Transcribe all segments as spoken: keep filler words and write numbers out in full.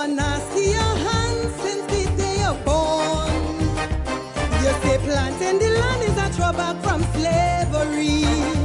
Nasty your hands since the day you're born. You say planting the land is a throwback from slavery.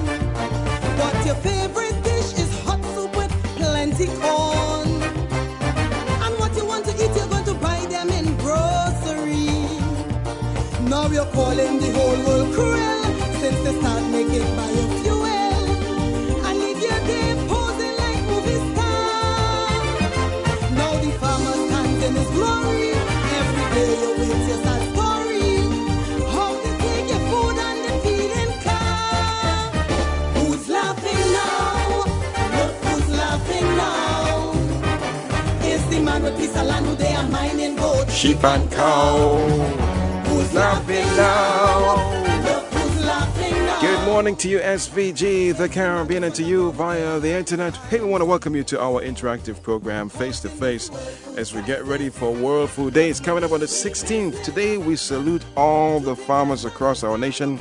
But your favorite dish is hot soup with plenty corn. And what you want to eat, you're going to buy them in grocery. Now you're calling the whole world cruel since they start making biofuel. And leave your day posing like movie stars. Now the farmer stands in his glory. Every day you wait your sad story. How they take your food and the feeding car. Who's laughing now? Look who's laughing now. It's the man with piece of land who they are mining gold, Sheep and cow. Who's laughing now? Look who's laughing now. Good morning to you, S V G, the Caribbean, and to you via the internet. Hey, we want to welcome you to our interactive program, Face to Face, as we get ready for World Food Day. It's coming up on the sixteenth. Today, we salute all the farmers across our nation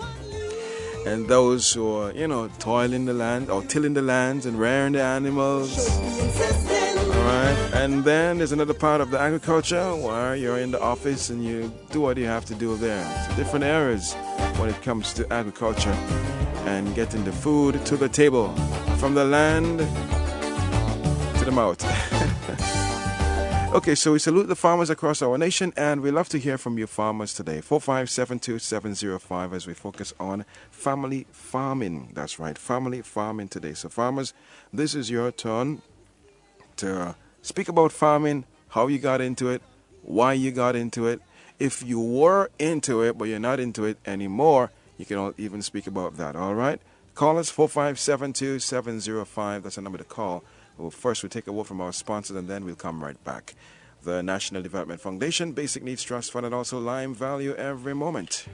and those who are, you know, toiling the land or tilling the lands and rearing the animals. All right. And then there's another part of the agriculture where you're in the office and you do what you have to do there. It's different areas when it comes to agriculture and getting the food to the table, from the land to the mouth. Okay, so we salute the farmers across our nation, and we love to hear from you farmers today. four five seven two seven zero five as we focus on family farming. That's right, family farming today. So farmers, this is your turn to speak about farming, how you got into it, why you got into it. If you were into it but you're not into it anymore, you can all even speak about that, all right? Call us four five seven two seven zero five. That's the number to call. Well, first we'll take a word from our sponsors and then we'll come right back. The National Development Foundation, Basic Needs Trust Fund, and also Lime Value Every Moment.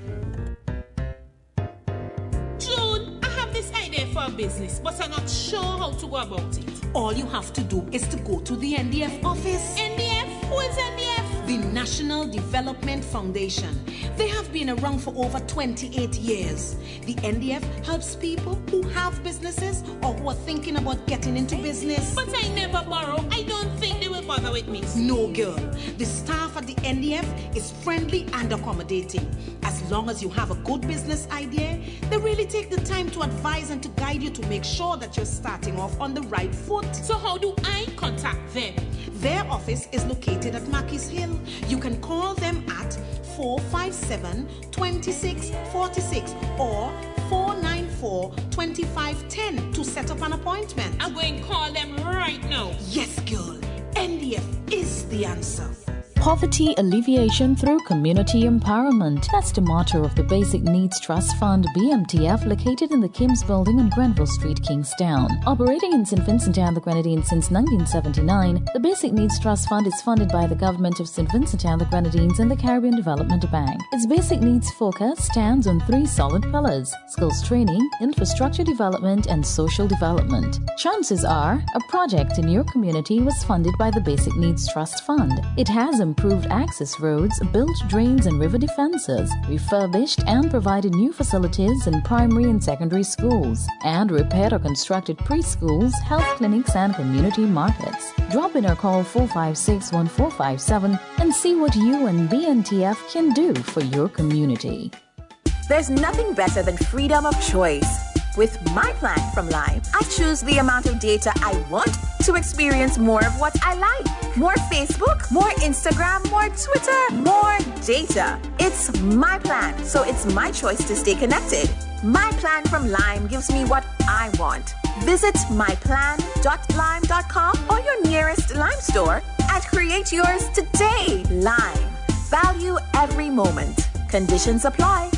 June, I have this idea for a business, but I'm not sure how to go about it. All you have to do is to go to the N D F office. N D F? Who is N D F? The National Development Foundation. They have been around for over twenty-eight years. The N D F helps people who have businesses or who are thinking about getting into business. But I never borrow. I don't think they will bother with me. No, girl. The staff at the N D F is friendly and accommodating. As long as you have a good business idea, they really take the time to advise and to guide you to make sure that you're starting off on the right foot. So how do I contact them? Their office is located at Mackey's Hill. You can call them at four five seven, two six four six or four nine four, two five one zero to set up an appointment. I'm going to call them right now. Yes, girl. N D F is the answer. Poverty alleviation through community empowerment. That's the motto of the Basic Needs Trust Fund, B M T F, located in the Kim's Building on Grenville Street, Kingstown. Operating in Saint Vincent and the Grenadines since nineteen seventy-nine, the Basic Needs Trust Fund is funded by the government of Saint Vincent and the Grenadines and the Caribbean Development Bank. Its basic needs focus stands on three solid pillars: skills training, infrastructure development, and social development. Chances are, a project in your community was funded by the Basic Needs Trust Fund. It has improved access roads, built drains and river defenses, refurbished and provided new facilities in primary and secondary schools, and repaired or constructed preschools, health clinics, and community markets. Drop in or call four five six, one four five seven and see what you and B N T F can do for your community. There's nothing better than freedom of choice. With my plan from Lime, I choose the amount of data I want to experience more of what I like. More Facebook, more Instagram, more Twitter, more data. It's my plan, so it's my choice to stay connected. My plan from Lime gives me what I want. Visit my plan dot lime dot com or your nearest Lime store and create yours today. Lime. Value every moment. Conditions apply.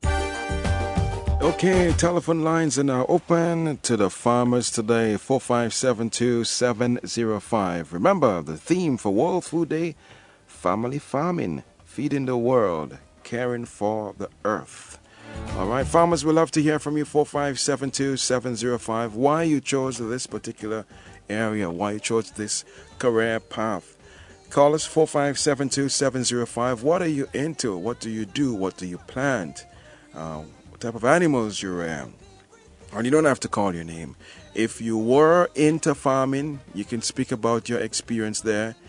Okay, telephone lines are now open to the farmers today, four five seven two seven zero five. Remember, the theme for World Food Day, family farming, feeding the world, caring for the earth. All right, farmers, we'd love to hear from you, four five seven two seven zero five, why you chose this particular area, why you chose this career path. Call us four five seven two seven zero five. What are you into? What do you do? What do you plant? Uh, type of animals you rear. And you don't have to call your name. If you were into farming, you can speak about your experience there.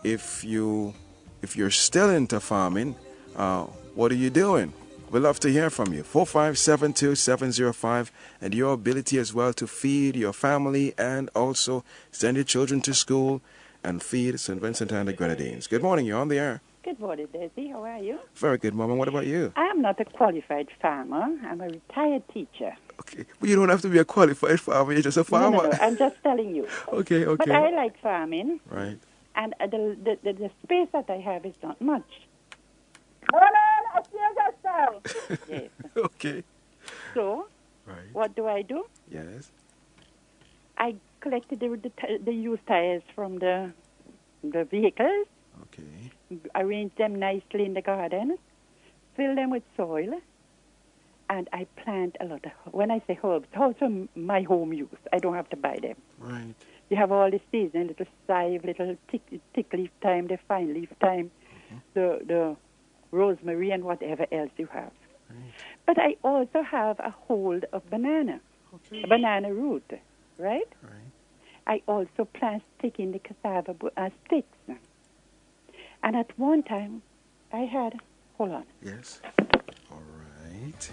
if you if you're still into farming, uh, what are you doing? We'd love to hear from you. four five seven two seven zero five, and your ability as well to feed your family and also send your children to school and feed Saint Vincent and the Grenadines. Good morning. You're on the air. Good morning, Daisy. How are you? Very good, Mama. What about you? I am not a qualified farmer. I'm a retired teacher. Okay. Well, you don't have to be a qualified farmer. You're just a farmer. No, no, no. I'm just telling you. Okay, okay. But I like farming. Right. And uh, the, the, the, the space that I have is not much. Hold on, I see yourself. Yes. Okay. So, Right. what do I do? Yes. I collected the, the, t- the used tires from the, the vehicles, Okay. arranged them nicely in the garden, fill them with soil, and I plant a lot of, when I say herbs, also my home use. I don't have to buy them. Right. You have all the season, little chive, little tick, tick leaf time, the fine leaf time, Mm-hmm. the, the rosemary and whatever else you have. Right. But I also have a hold of banana, Okay. a banana root, right? Right. I also plant stick in the cassava bu- uh, sticks. And at one time, I had, hold on. Yes. All right.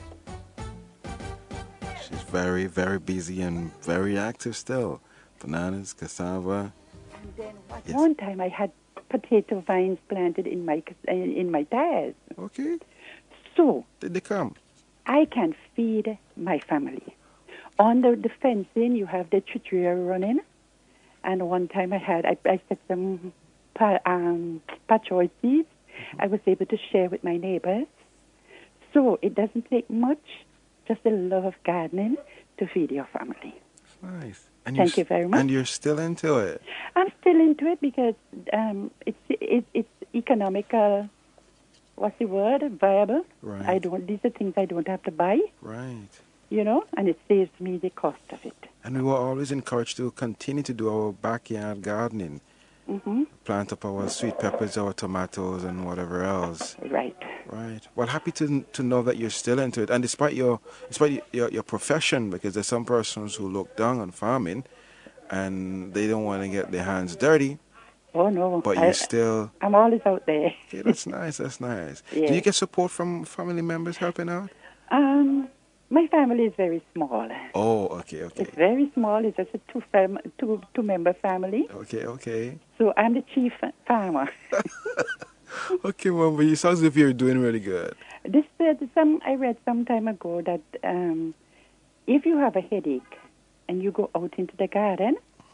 She's very, very busy and very active still. Bananas, cassava. And then at Yes. one time, I had potato vines planted in my cas- uh, in my tires. Okay. So Did they come? I can feed my family. Under the fencing, you have the chitria running. And one time I had, I, I set some pa, um, patchouli seeds. I was able to share with my neighbors. So it doesn't take much, just the love of gardening to feed your family. Nice. And Thank you're you very s- much. And you're still into it. I'm still into it because um, it's it, it's economical. What's the word? Viable. Right. I don't. These are things I don't have to buy. Right. You know, and it saves me the cost of it. And we were always encouraged to continue to do our backyard gardening. Hmm. Plant up our sweet peppers, our tomatoes, and whatever else. Right. Right. Well, happy to to know that you're still into it, and despite your despite your your profession, because there's some persons who look down on farming, and they don't want to get their hands dirty. Oh no. But I, you still. I'm always out there. Okay, that's nice. That's nice. Do Yeah. you get support from family members helping out? Um, my family is very small. Oh, okay, okay, It's very small. It's just a two fam- two two member family. okay, okay. So I'm the chief farmer. Okay, Mom, but you sound as if you're doing really good. This uh, some I read some time ago that um, if you have a headache and you go out into the garden,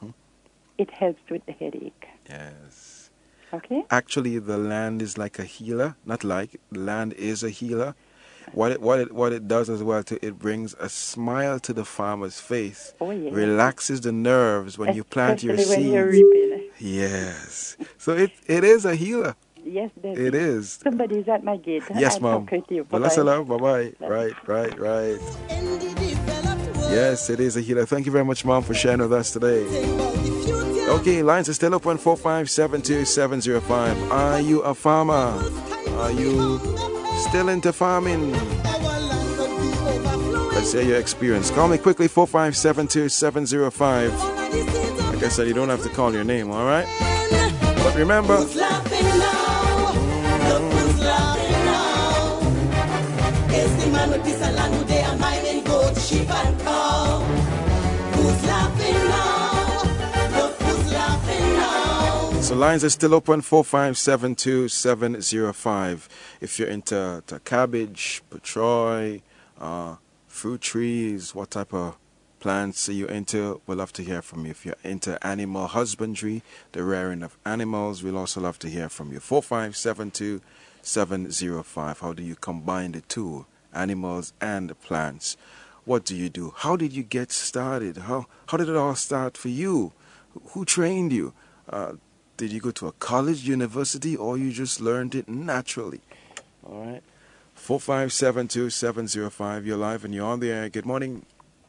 it helps with the headache. Yes. Okay. Actually, the land is like a healer. Not like the land is a healer. What it what it what it does as well too, it brings a smile to the farmer's face. Oh yeah. Relaxes the nerves when you plant your Especially when you're seeds. reaping. Yes. So it it is a healer. Yes, there's It is. somebody's at my gate. Yes, I'll Mom. talk with you. Well, that's a Bye-bye. love. Bye bye. Bye. Right, right, right. In the developed world, Yes, it is a healer. Thank you very much, Mom, for sharing with us today. think about the future. Okay, lines are still open four five seven two seven zero five. Are you a farmer? Are you still into farming? Our land could be overflowing. Let's hear your experience. Call me quickly four five seven two seven zero five. All of the seeds of Like I said, you don't have to call your name, all right? But remember, who's laughing now? Look who's laughing now. It's the man with this land who they are mining goat, sheep and cow. Who's laughing now? Look who's laughing now. so lines are still open four five seven two seven zero five. If you're into to cabbage, petroy, uh, fruit trees, what type of plants are you into? We'd love to hear from you. If you're into animal husbandry, the rearing of animals, we'll also love to hear from you. four five seven two seven zero five. How do you combine the two, animals and plants? What do you do? How did you get started? How how did it all start for you? Who trained you? Uh, did you go to a college, university, or you just learned it naturally? All right. four five seven two seven zero five. You're live and you're on the air. Good morning.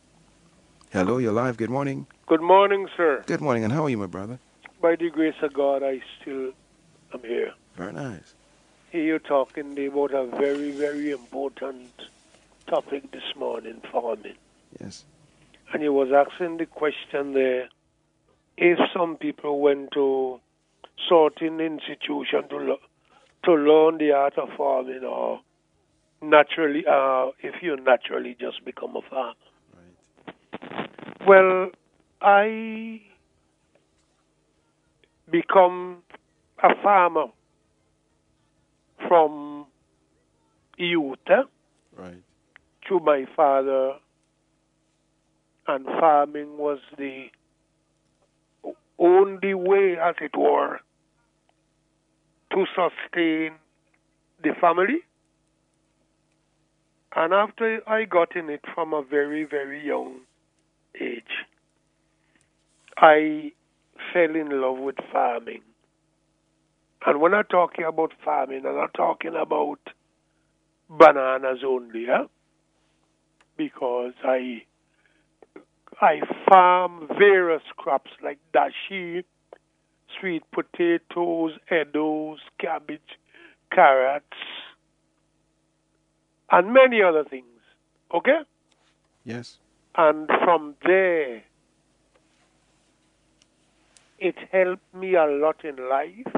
Hello, you're live. Good morning. Good morning, sir. Good morning. And how are you, my brother? By the grace of God, I still am here. Very nice. Hear you talking about a very, very important topic this morning, farming. Yes. And he was asking the question there, if some people went to certain institution to lo- to learn the art of farming, or naturally, uh, if you naturally just become a farmer. Right. Well, I become a farmer from youth, eh, Right. through my father, and farming was the only way, as it were, to sustain the family. And after I got in it from a very, very young age, I fell in love with farming. And when I'm talking about farming, I'm not talking about bananas only, eh? Because I I farm various crops like dashi, sweet potatoes, edos, cabbage, carrots, and many other things. Okay? Yes. And from there, it helped me a lot in life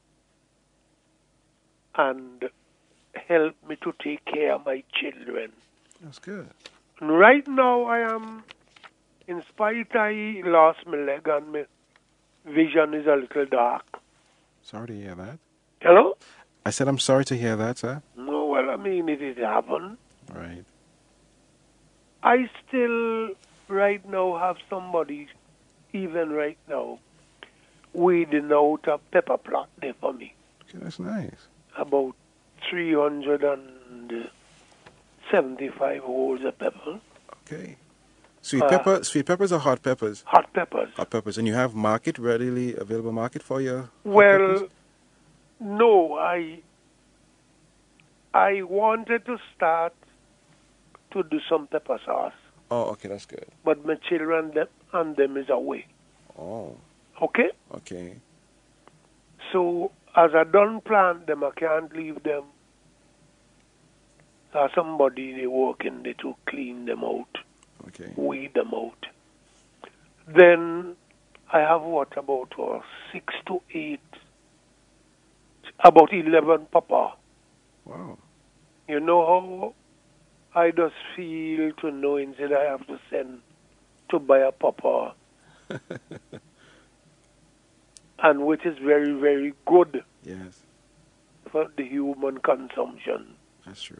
and helped me to take care of my children. That's good. And right now, I am, in spite I lost my leg and my vision is a little dark. Sorry to hear that. Hello? I said I'm sorry to hear that, sir. No, well, I mean, it did happen. Right. I still, right now, have somebody, even right now, weeding out a pepper plot there for me. Okay, that's nice. About three hundred seventy-five holes of pepper. Okay. Sweet Uh, pepper, sweet peppers or hot peppers? Hot peppers. Hot peppers. And you have market, readily available market for your hot Well, peppers? no, I I wanted to start to do some pepper sauce, Oh, okay, that's good. but my children them, and them is away. Oh, Okay? okay. So, as I don't plant them, I can't leave them. So somebody they working there to clean them out, Okay. weed them out. Then I have what, about uh, six to eight, about eleven papa. Wow. You know how I just feel to knowing that I have to send to buy a papa, and which is very, very good Yes, for the human consumption. that's true.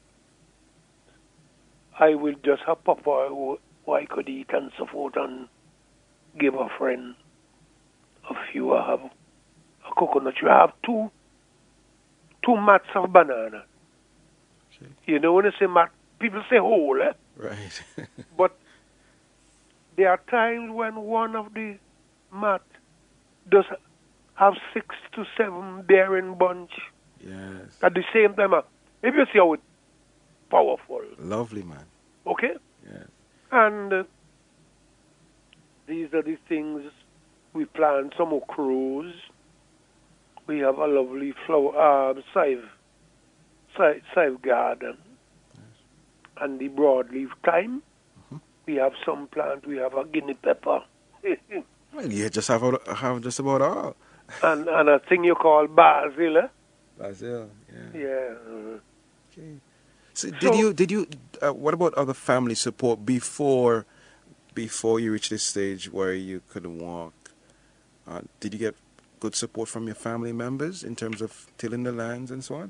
I will just have papa who, who I could eat and so forth, and give a friend a few. I have a coconut. You have two two mats of banana. Okay. You know when you say mat, people say whole, eh? Right. But there are times when one of the mat does have six to seven bearing bunch Yes. at the same time. uh, If you see how it's powerful, Lovely, man. okay? Yes. And uh, these are the things we plant. Some okras. We have a lovely flower, uh, save, save, save garden. And the broadleaf thyme. Mm-hmm. We have some plant. We have a guinea pepper. Well, you just have, all- have just about all. and and a thing you call basil. Eh? Basil, yeah. Yeah. Okay. So, did So- you, did you, uh, what about other family support before, before you reached this stage where you could walk? Uh, did you get good support from your family members in terms of tilling the lands and so on?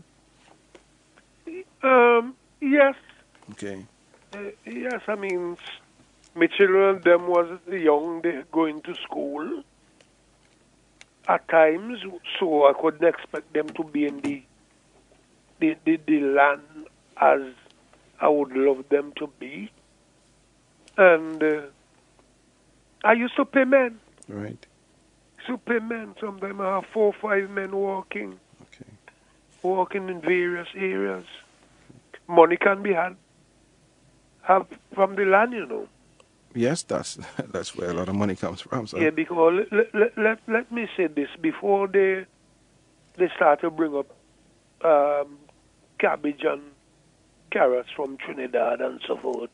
Um. Yes. Okay. Uh, yes. I mean, s- my children them was young. They going to school at times, so I couldn't expect them to be in the the the, the land as I would love them to be. And uh, I used to pay men. Right. To pay men. Sometimes I have four or five men working, Okay. working in various areas. Money can be had have from the land, you know. Yes, that's that's where a lot of money comes from. So. Yeah, because let, let, let, let me say this. Before they they start to bring up um, cabbage and carrots from Trinidad and so forth,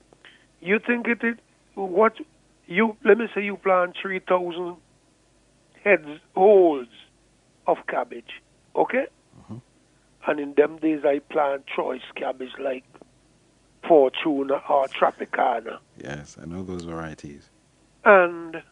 you think it is what you, let me say you plant three thousand heads, holes of cabbage. Okay? Mm-hmm. And in them days, I plant choice cabbage like Fortuna or Tropicana. Yes, I know those varieties. And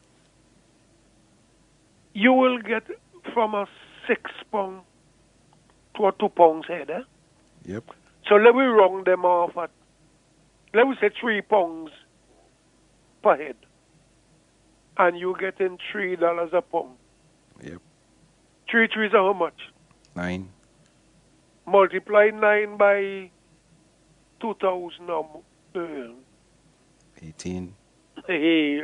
you will get from a six pound to a two pounds head. Eh? Yep. So let me round them off at, let me say three pounds per head. And you get in three dollars a pound. Yep. Three trees are how much? Nine. Multiply nine by two thousand. Uh, Eighteen. hey.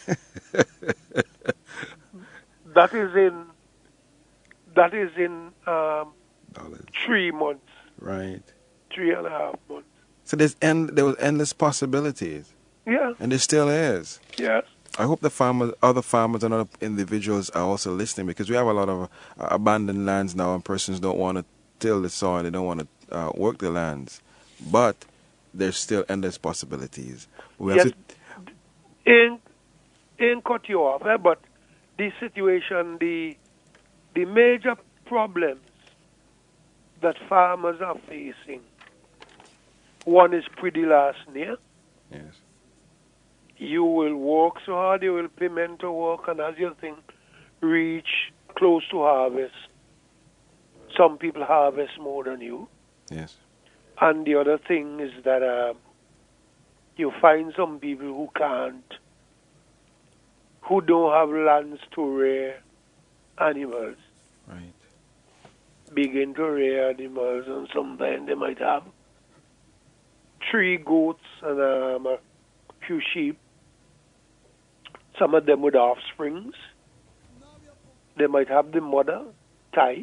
That is in, that is in um, Dollars. three months. Right. Three and a half months. So there's end, there was endless possibilities. Yeah. And there still is. Yes. I hope the farmers, other farmers and other individuals are also listening, because we have a lot of uh, abandoned lands now and persons don't want to till the soil, they don't want to uh, work the lands. But there's still endless possibilities. We have Yes. to, Ain't, ain't cut you off, eh? But the situation, the, the major problems that farmers are facing, one is pretty last year. yes. You will work so hard, you will pay men to work, and as you think, reach close to harvest. Some people harvest more than you. Yes. And the other thing is that uh, you find some people who can't, who don't have lands to rear animals, Right. begin to rear animals, and sometimes they might have three goats and um, a few sheep. Some of them with offsprings. They might have the mother tie,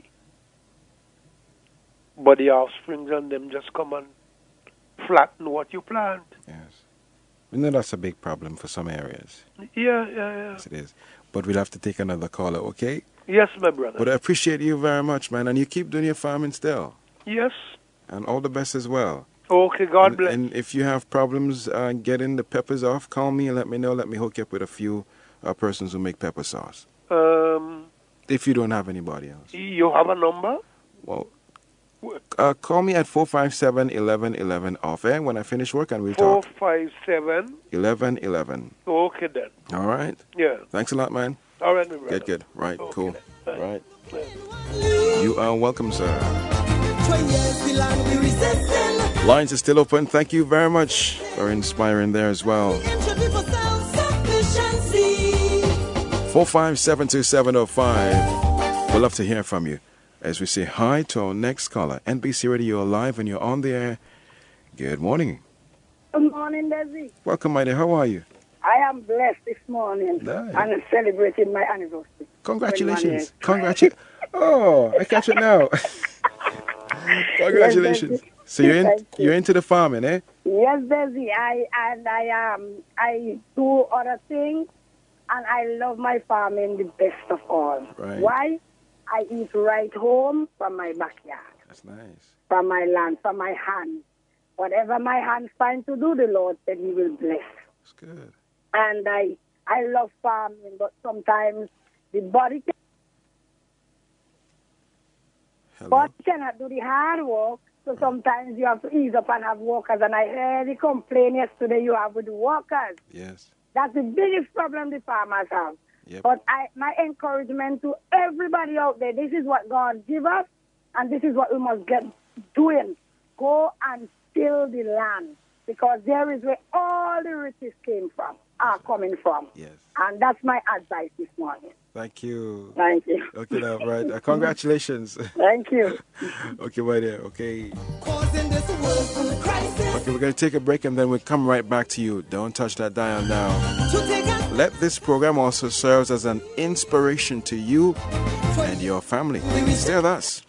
but the offsprings and them just come and flatten what you plant. Yes. We know that's a big problem for some areas. Yeah, yeah, yeah. Yes, it is. But we'll have to take another caller, okay? Yes, my brother. But I appreciate you very much, man. And you keep doing your farming still. Yes. And all the best as well. Okay, God and, bless. And if you have problems uh, getting the peppers off, call me and let me know. Let me hook you up with a few uh, persons who make pepper sauce. Um, If you don't have anybody else. you have a number? Well, uh, call me at four five seven, eleven eleven off air when I finish work and we'll Four talk. five seven. eleven eleven. Okay then. All right. Yeah. Thanks a lot, man. All right, my brother. Good, good. Right, Okay cool. then. Right. You are welcome, sir. Lines are still open. Thank you very much for inspiring there as well. four five seven two seven oh five. We'd love to hear from you as we say hi to our next caller. N B C Radio Live, and you're on the air. Good morning. Good morning, Desi. Welcome, my dear. How are you? I am blessed this morning Nice. and celebrating my anniversary. Congratulations. Congratulations. Oh, I catch it now. Congratulations. Yes, So you're in, Thank you. you're into the farming, eh? Yes, Desi. I and I um I do other things, and I love my farming the best of all. Right. Why? I eat right home from my backyard, That's nice. from my land, from my hand. Whatever my hands find to do, the Lord said He will bless. That's good. And I I love farming, but sometimes the body can, Hello. body cannot do the hard work. So sometimes you have to ease up and have workers. And I heard the complaint yesterday you have with the workers. Yes. That's the biggest problem the farmers have. Yep. But I, my encouragement to everybody out there, this is what God give us, and this is what we must get doing. Go and till the land, because there is where all the riches came from, are coming from. Yes. And that's my advice this morning. Thank you. Thank you. Okay, now, right. Uh, congratulations. Thank you. Okay, my dear. Okay. Causing this world full of crisis. Okay, we're going to take a break and then we'll come right back to you. Don't touch that dial now. To take us Let this program also serve as an inspiration to you and your family. Stay with us.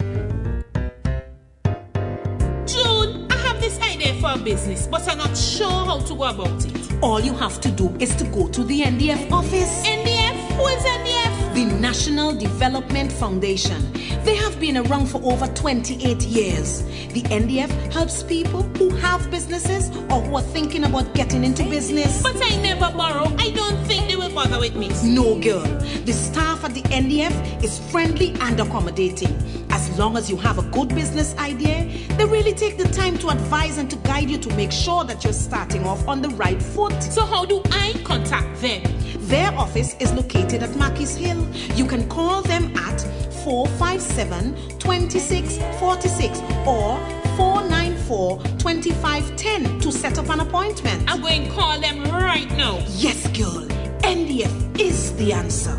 June, I have this idea for a business, but I'm not sure how to go about it. All you have to do is to go to the N D F office. N D F? Who is N D F? the National Development Foundation. They have been around for over twenty-eight years. The N D F helps people who have businesses or who are thinking about getting into business. But I never borrow. I don't think they will bother with me. No, girl. The staff at the N D F is friendly and accommodating. As long as you have a good business idea, they really take the time to advise and to guide you to make sure that you're starting off on the right foot. So how do I contact them? Their office is located at Mackey's Hill. You can call them at four five seven, two six four six or four nine four, two five one zero to set up an appointment. I'm going to call them right now. Yes, girl. N D F is the answer.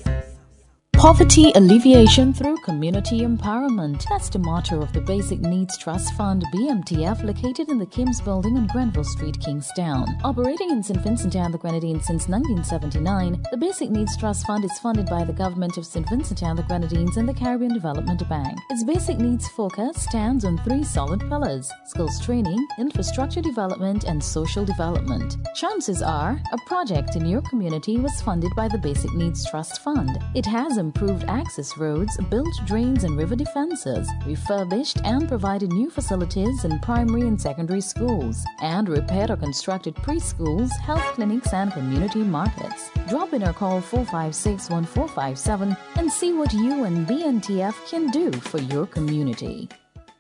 Poverty alleviation through community empowerment. That's the motto of the Basic Needs Trust Fund, B M T F, located in the Kim's Building on Grenville Street, Kingstown. Operating in Saint Vincent and the Grenadines since nineteen seventy-nine, the Basic Needs Trust Fund is funded by the government of Saint Vincent and the Grenadines and the Caribbean Development Bank. Its basic needs focus stands on three solid pillars: skills training, infrastructure development, and social development. Chances are, a project in your community was funded by the Basic Needs Trust Fund. It has improved access roads, built drains and river defenses, refurbished and provided new facilities in primary and secondary schools, and repaired or constructed preschools, health clinics, and community markets. Drop in or call four five six, one four five seven and see what you and B N T F can do for your community.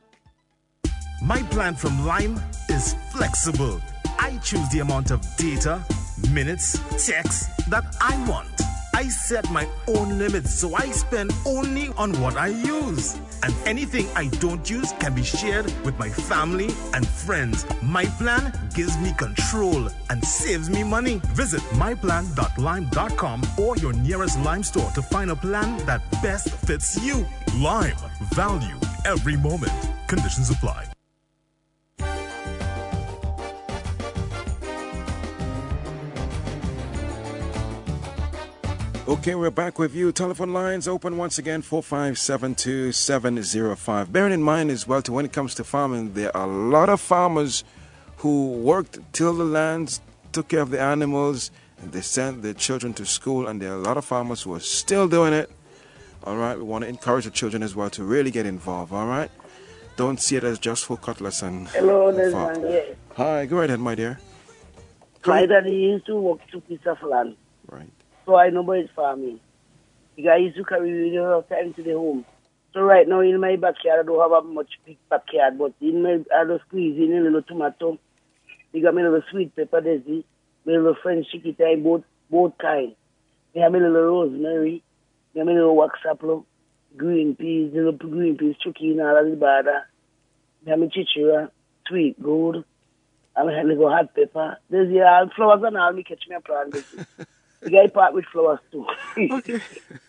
My plan from Lime is flexible. I choose the amount of data, minutes, text that I want. I set my own limits, so I spend only on what I use. And anything I don't use can be shared with my family and friends. My plan gives me control and saves me money. Visit my plan dot lime dot com or your nearest Lime store to find a plan that best fits you. Lime. Value every moment. Conditions apply. Okay, we're back with you. Telephone lines open once again, four five seven two seven zero five. Bearing in mind as well, to when it comes to farming, there are a lot of farmers who worked, tilled the lands, took care of the animals, and they sent their children to school, and there are a lot of farmers who are still doing it. All right, we want to encourage the children as well to really get involved, all right? Don't see it as just for cutlass and... Hello, there's man here. Hi, go right ahead, my dear. My daddy used to work two pieces of land. Right. So I know about his farming. The guy used to carry me a lot of time to the home. So right now in my backyard, I don't have a much big backyard, but in my, I just squeeze in a little tomato. We got me a little sweet pepper, daisy, my little French chickpea, both, both kind. We have me a little rosemary, we have me a little wax apple, green peas, little green peas, chucky, all of the bada. We have me chichira, sweet gold, and we have a little hot pepper. There's the all flowers and all, me catch me a plant, daisy. The guy part with flowers too. Okay.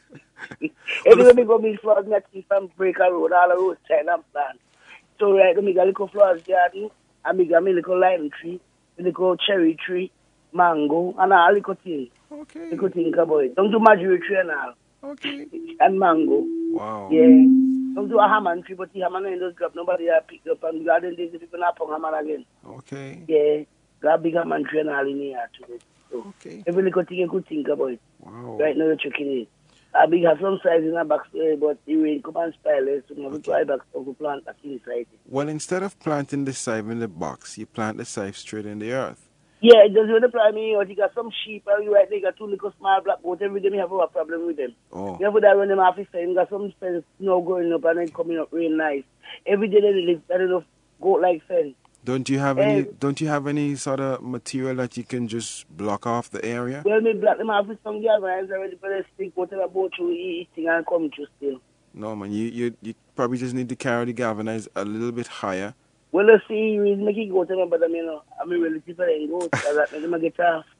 Every time we go meet flowers, I see from Breaker Road, all the road side and plant. So right now, I got a little flowers garden, and I got a little lime tree, a little cherry tree, mango, and all little things. Okay. Little things about it. Don't do marjorie tree and all. Okay. And mango. Wow. Yeah. Don't do a hammer tree, but the hammer in those grab, nobody have picked up, and the garden days, the people not put hammer again. Okay. Yeah. Got a big hammer tree and all in here today. So okay. Every little thing you could think about it. Wow. Right now, you're checking it. I big have some size in a box, uh, but the rain come and spoil it, so we try back to plant back inside. Well, instead of planting the side in the box, you plant the side straight in the earth. Yeah, it does when the plant me out. You got some sheep, and you right there, you got two little small black goats. Every day, we have a problem with them. Oh. You have to run them off the fence. You got some fence snow growing up and then coming up real nice. Every day, they live that little goat like fence. Don't you have any? Don't you have any sort of material that you can just block off the area? Well, me block them off with some galvanize already, but they stick whatever boat you eating and come to still. No, man. You, you you probably just need to carry the galvanize a little bit higher. Well, let's see. You make it go to them, but I mean, I'm a relative and go. That make them get off.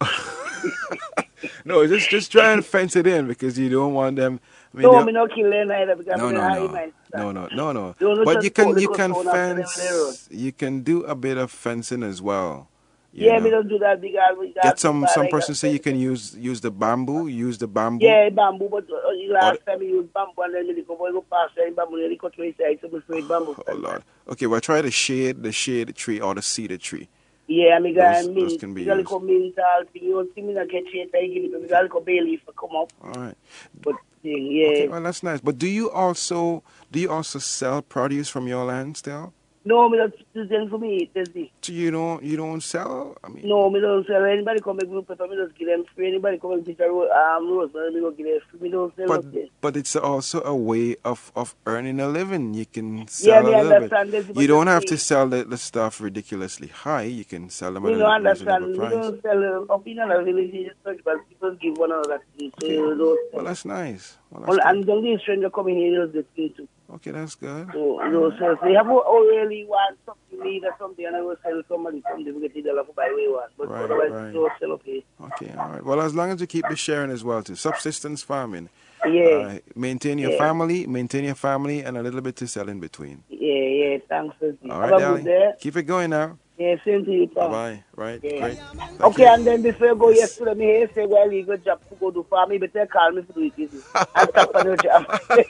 No, just just try and fence it in because you don't want them. I mean, no, I'm not killing them either because no, I'm no, high no. my No, no, no, no. no. But you can you can fence. You can do a bit of fencing as well. Yeah, know. We don't do that because we got get some some person say you can use use the bamboo, use the bamboo. Yeah, bamboo. But uh, last time we used bamboo and then we go go past and bamboo and we cut to side so we afraid bamboo. Oh Lord. Okay, well try the shade, the shade tree or the cedar tree. Yeah, I mean, those, mint, those can be used. Mint, all, you don't see me not get shade, I give it, we got a bay leaf come up. All right. But thing. Yeah. Okay, well, that's nice. But do you also do you also sell produce from your land still? No, me don't do them for me. That's it. So you don't you don't sell? I mean, No, me don't sell. Anybody come make me pepper, me just give them free. Anybody come and teach a ro- um, rose, me don't give them free. Me don't sell but nothing. but it's also a way of, of earning a living. You can Yeah, sell me a little understand this, bit. but You don't you have see- to sell the, the stuff ridiculously high. You can sell them at Me a don't reasonable understand. Me price. don't sell uh, opinion of religion, but people give one another thing. So you don't Well, that's nice. Well, that's Well, good. and then these stranger coming here, they'll get me too. Okay, that's good. So, you know, so they have oh, really want something, need or something, and I will sell somebody something to get the dollar for buy way one. But Right, otherwise, right. don't sell up here. Okay, all right. Well, as long as you keep the sharing as well, too. Subsistence farming. Yeah. Uh, maintain your Yeah. family, maintain your family, and a little bit to sell in between. Yeah, yeah, thanks. Ceci. All Have right, a darling. good day. Keep it going now. Yeah, same to you, Tom. Bye-bye. Right, Yeah. great. Thank Okay, you. and then before you go yesterday, me here say, well, you got job to go do for me, better call me for do it easy. And stop on your job.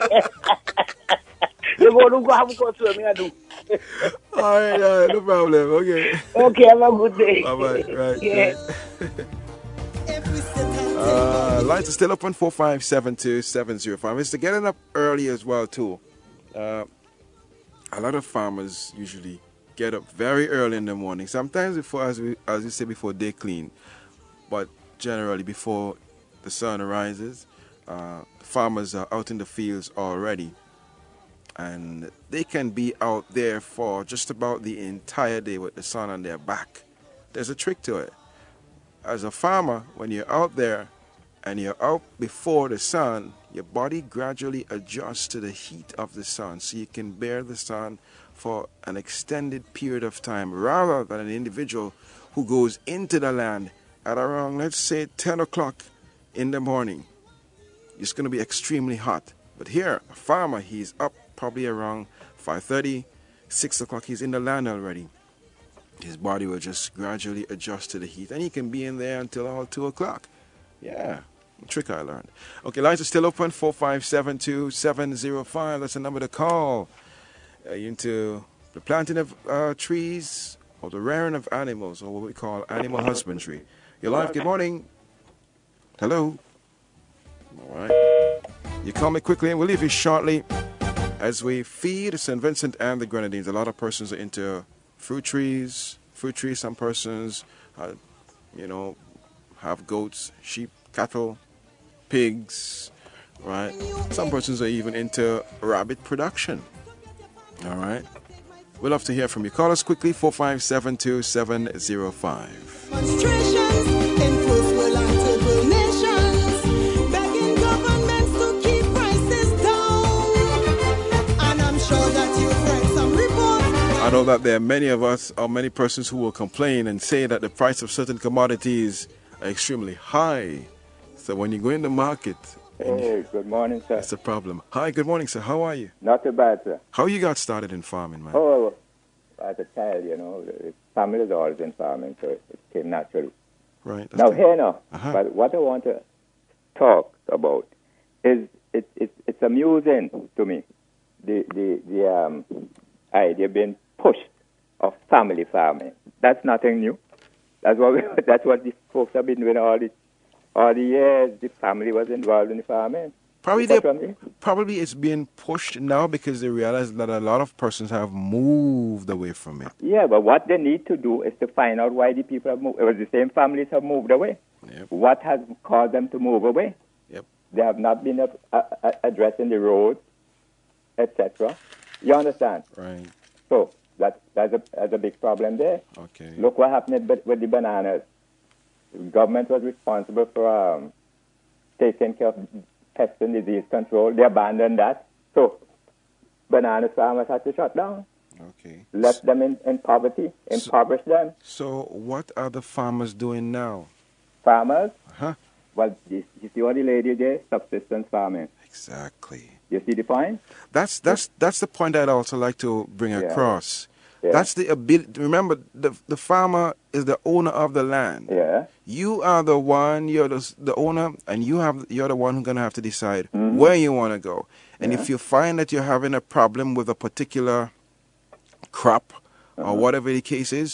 You go, don't go have a go to me, I do. All right, all right, no problem. Okay. Okay, have a good day. Bye-bye. Right, Yeah. great. Uh, lights are still up on four five seven two seven zero five. It's to getting up early as well, too. Uh, a lot of farmers usually get up very early in the morning. Sometimes before, as we as we say, before day clean, but generally before the sun rises, uh, farmers are out in the fields already, and they can be out there for just about the entire day with the sun on their back. There's a trick to it. As a farmer, when you're out there and you're out before the sun, your body gradually adjusts to the heat of the sun, so you can bear the sun for an extended period of time, rather than an individual who goes into the land at around, let's say, ten o'clock in the morning. It's going to be extremely hot. But here, a farmer, he's up probably around five thirty, six o'clock. He's in the land already. His body will just gradually adjust to the heat, and he can be in there until all two o'clock. Yeah, a trick I learned. Okay, lines are still open, four five seven two seven zero five. That's the number to call. Are you into the planting of uh, trees or the rearing of animals, or what we call animal husbandry? You're live, good morning. Hello. All right. You call me quickly, and we'll leave you shortly as we feed Saint Vincent and the Grenadines. A lot of persons are into fruit trees, fruit trees. Some persons, uh, you know, have goats, sheep, cattle, pigs, right? Some persons are even into rabbit production. All right. We'd love to hear from you. Call us quickly, four five seven two seven zero five. Demonstrations in first world and third world nations, begging governments to keep prices down. And I'm sure that you've read some reports. I know that there are many of us, or many persons, who will complain and say that the price of certain commodities are extremely high. So when you go in the market, hey, good morning, sir. that's a problem. Hi, good morning, sir. How are you? Not too bad, sir. How you got started in farming, man? Oh, as a child, you know, the family is always in farming, so it came naturally. Right. that's Now, good. here now, Uh-huh. but what I want to talk about is it, it, it's amusing to me, the, the, the um, idea being pushed of family farming. That's nothing new. That's what, we, that's what the folks have been doing all the, all the years. The family was involved in the farming. Probably, You got they, what I mean? probably it's being pushed now because they realize that a lot of persons have moved away from it. Yeah, but what they need to do is to find out why the people have moved. It was the same families have moved away. Yep. What has caused them to move away? Yep. They have not been uh, uh, addressing the roads, et cetera. You understand? Right. So that's that's a that's a big problem there. Okay. Look what happened with, with the bananas. The government was responsible for um, taking care of pest and disease control. They abandoned that. So banana farmers had to shut down. Okay. Left them in, in poverty, impoverished them. So what are the farmers doing now? Farmers, Huh? well, you, you see what the lady there, subsistence farming. Exactly. You see the point? That's that's that's the point I'd also like to bring Yeah. across. Yeah. That's the ability. Remember, the the farmer is the owner of the land. Yeah. You are the one. You're the the owner, and you have you're the one who's gonna have to decide Mhm. where you want to go. And Yeah. if you find that you're having a problem with a particular crop Uh-huh. or whatever the case is,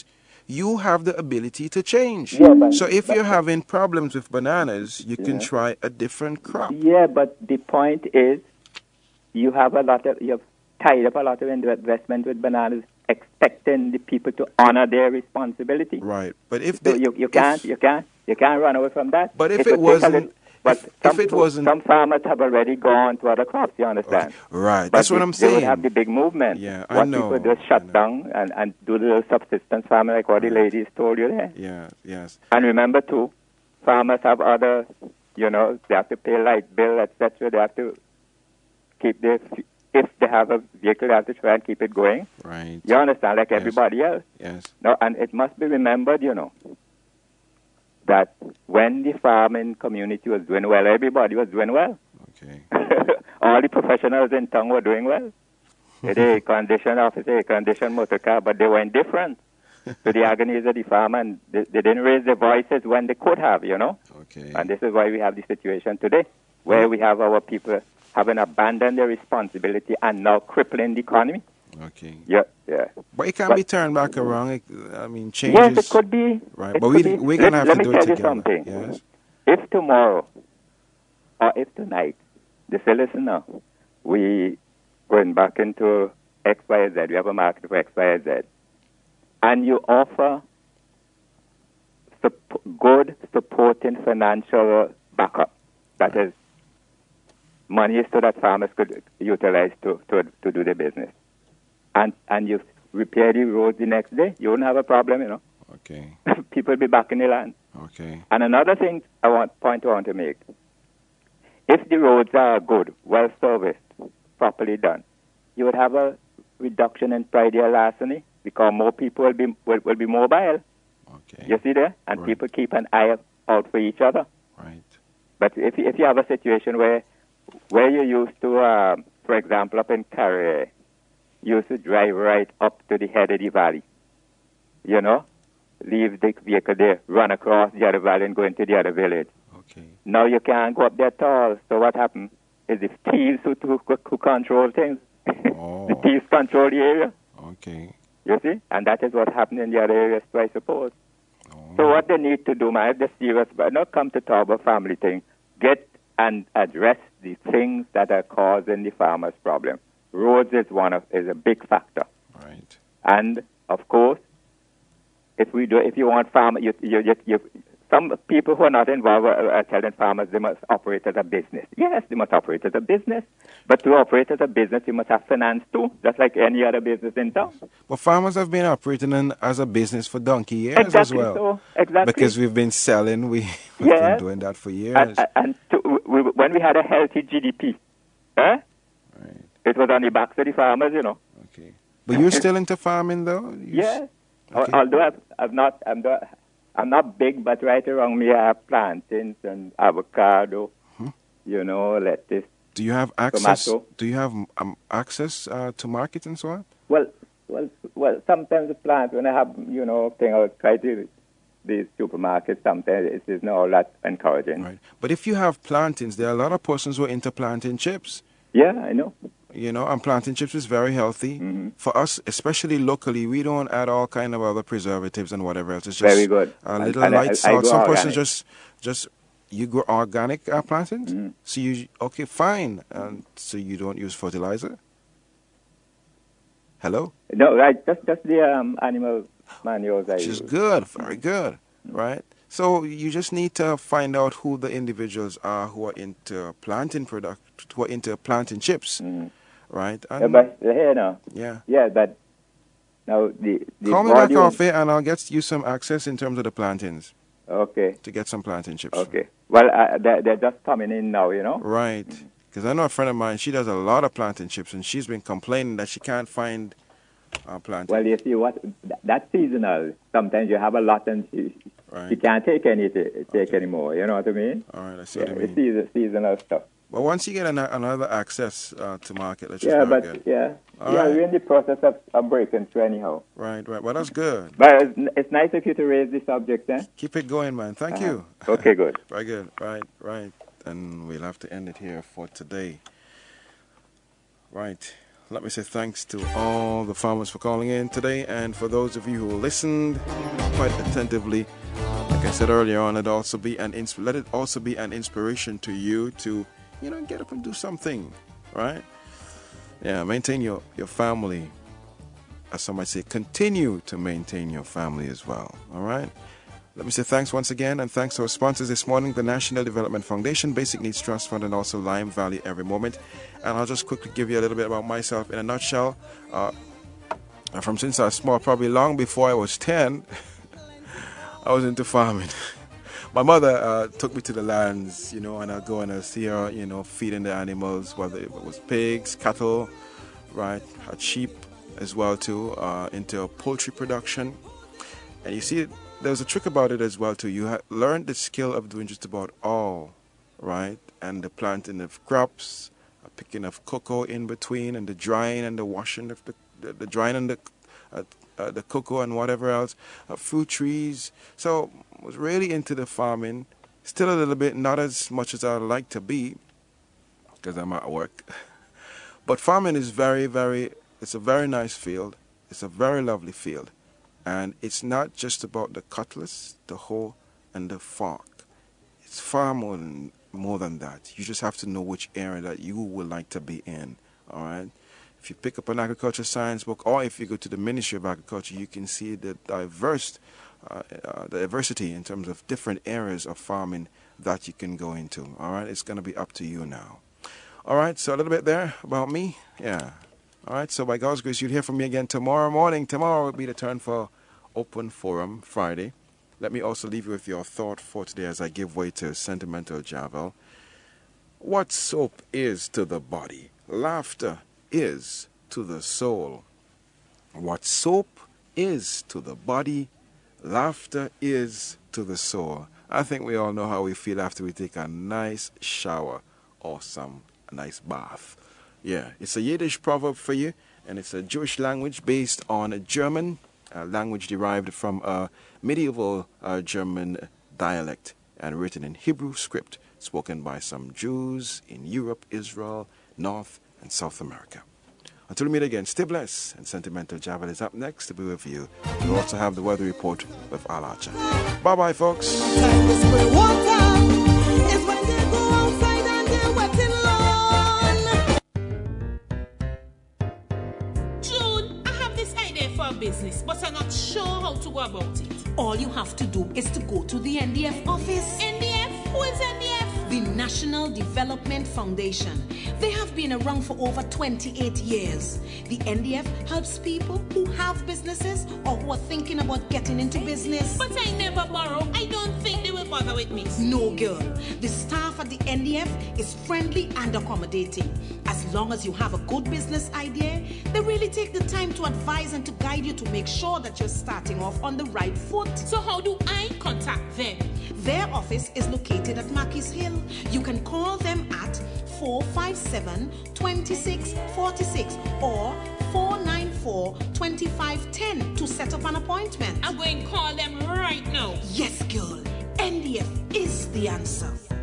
you have the ability to change. Yeah, but, so if but, you're having problems with bananas, you yeah. can try a different crop. Yeah, but the point is, you have a lot of, you have tied up a lot of investment with bananas, expecting the people to honor their responsibility. Right, but if so they, you you can't if, you can't you can't run away from that. But if it, it wasn't, but if, some, if it wasn't, some farmers have already gone to other crops. You understand? Okay. Right, but that's they, what I'm They saying. would have the big movement. Yeah, what I know. People just shut down and, and do the little subsistence farming like what right. the ladies told you there. Yeah, yes. And remember too, farmers have other, you know, they have to pay light bill, et cetera. They have to keep their, if they have a vehicle, they have to try and keep it going. Right. You understand, like yes. everybody else. Yes. No, and it must be remembered, you know, that when the farming community was doing well, everybody was doing well. Okay. All the professionals in town were doing well. The condition officer, condition motor car, but they were indifferent to the agonies of the farmer, and they, they didn't raise their voices when they could have, you know. Okay. And this is why we have the situation today, where we have our people having abandoned their responsibility and now crippling the economy. Okay. Yeah, yeah. But it can but, be turned back around. It, I mean, changes. Yes, it could be. Right, it but we be. we're gonna let, have let to me do it tell you together. something. Yes. If tomorrow or if tonight they say, listen now, we going back into X, Y, Z. We have a market for X, Y, Z, and you offer sup- good supporting financial backup. That is money so that farmers could utilize to, to, to do their business. And and you repair the roads the next day, you wouldn't have a problem, you know. Okay. People will be back in the land. Okay. And another thing I want point I want to make. If the roads are good, well serviced, properly done, you would have a reduction in prior larceny because more people will be will, will be mobile. Okay. You see there? And right. people keep an eye out for each other. Right. But if if you have a situation where where you used to, uh, for example, up in Carrier, you used to drive right up to the head of the valley, you know, leave the vehicle there, run across the other valley and go into the other village. Okay. Now you can't go up there at all. So what happened is the thieves who, who, who control things. Oh. The thieves control the area. Okay. You see? And that is what happened in the other areas too, I suppose. Oh. So what they need to do, man, if they're serious, but not come to talk about family thing, get and address the things that are causing the farmers' problem. Roads is one of is a big factor. Right. And of course, if we do, if you want farmer, you, you, you, you, some people who are not involved are, are telling farmers they must operate as a business. Yes, they must operate as a business, but to operate as a business, you must have finance too, just like any other business in town. But farmers have been operating in, as a business for donkey years exactly as well. So, exactly. Because we've been selling, we, we've yes. been doing that for years. And, and to, we, when we had a healthy G D P, eh? Right. It was on the backs of the farmers, you know. Okay. But you're still into farming, though? You yes. Okay. Although I've, I've not, I'm not, I'm not big, but right around me I have plantains and avocado, hmm. you know, lettuce. Do you have access? Tomato. Do you have um, access uh, to market and so on? Well, well, well. Sometimes the plant when I have, you know, thing I would try to these supermarkets. Sometimes it is not all that encouraging. Right. But if you have plantains, there are a lot of persons who are into plantain chips. Yeah, I know. You know, and plantain chips is very healthy. Mm-hmm. For us, especially locally, we don't add all kind of other preservatives and whatever else. It's just very good. A little and, and light I, salt. I Some organic. persons just, just you grow organic uh, plantains. Mm-hmm. So you okay, fine. And so you don't use fertilizer. Hello. No, right. Just, just the um, animal manures. Which is good. Very good. Right. So you just need to find out who the individuals are who are into planting product, who are into planting chips. Mm-hmm. Right. And yeah, but here now. Yeah. Yeah, but now the, the call me back volume... off here, and I'll get you some access in terms of the plantains. Okay. To get some plantain chips. Okay. Well, uh, they're, they're just coming in now, you know. Right. Because I know a friend of mine. She does a lot of plantain chips, and she's been complaining that she can't find uh, plantain. Well, you see what that's seasonal. Sometimes you have a lot, and you, right. you can't take any take okay. anymore. You know what I mean? All right, I see yeah, what you mean. It's seasonal stuff. But once you get an, another access uh, to market, that's just yeah, very but good. yeah, All yeah, right. we're in the process of, of breaking through anyhow. Right, right. Well, that's good. But it's, it's nice of you to raise the subject, eh? Keep it going, man. Thank uh-huh. you. Okay, good. Very good. Right, right. And we'll have to end it here for today. Right. let me say thanks to all the farmers for calling in today, and for those of you who listened quite attentively. Like I said earlier on, it also be an insp- let it also be an inspiration to you to, you know, get up and do something, right? Yeah, maintain your, your family. As some might say, continue to maintain your family as well, all right? Let me say thanks once again, and thanks to our sponsors this morning, the National Development Foundation, Basic Needs Trust Fund, and also Lime Valley Every Moment. And I'll just quickly give you a little bit about myself in a nutshell. Uh, from since I was small, probably long before I was ten, I was into farming. My mother uh, took me to the lands, you know, and I'd go and I'd see her, you know, feeding the animals, whether it was pigs, cattle, right, had sheep as well too, uh, into poultry production. And you see, there's a trick about it as well too. You ha- learn the skill of doing just about all, right? And the planting of crops, uh, picking of cocoa in between, and the drying and the washing of the the, the drying and the uh, uh, the cocoa and whatever else, uh, fruit trees. So I was really into the farming. Still a little bit, not as much as I'd like to be, because I'm at work. But farming is very, very. It's a very nice field. It's a very lovely field. And it's not just about the cutlass, the hoe, and the fork. It's far more than, more than that. You just have to know which area that you would like to be in, all right? If you pick up an agriculture science book, or if you go to the Ministry of Agriculture, you can see the diverse, uh, uh, the diversity in terms of different areas of farming that you can go into, all right? It's going to be up to you now. All right, so a little bit there about me, yeah. All right, so by God's grace, you'll hear from me again tomorrow morning. Tomorrow will be the turn for Open Forum Friday. Let me also leave you with your thought for today as I give way to Sentimental Javel. What soap is to the body, laughter is to the soul. What soap is to the body, laughter is to the soul. I think we all know how we feel after we take a nice shower or some a nice bath. Yeah, it's a Yiddish proverb for you, and it's a Jewish language based on a German uh, language derived from a medieval uh, German dialect and written in Hebrew script, spoken by some Jews in Europe, Israel, North and South America. Until we meet again, stay blessed, and Sentimental Javel is up next to be with you. We'll also have the weather report with Al Archer. Bye-bye, folks. Time to spray water is when they go outside and they're wetting lawn. June, I have this idea for a business, but I'm not sure how to go about it. All you have to do is to go to the N D F office. N D F? Who is N D F? The National Development Foundation. They have been around for over twenty-eight years. The N D F helps people who have businesses or who are thinking about getting into business. But I never borrow. I don't think they will bother with me. No, girl. The staff at the N D F is friendly and accommodating. As long as you have a good business idea, they really take the time to advise and to guide you to make sure that you're starting off on the right foot. So how do I contact them? Their office is located at Mackey's Hill. You can call them at four five seven, two six four six or four nine four, two five one zero to set up an appointment. I'm going to call them right now. Yes, girl. N D F is the answer.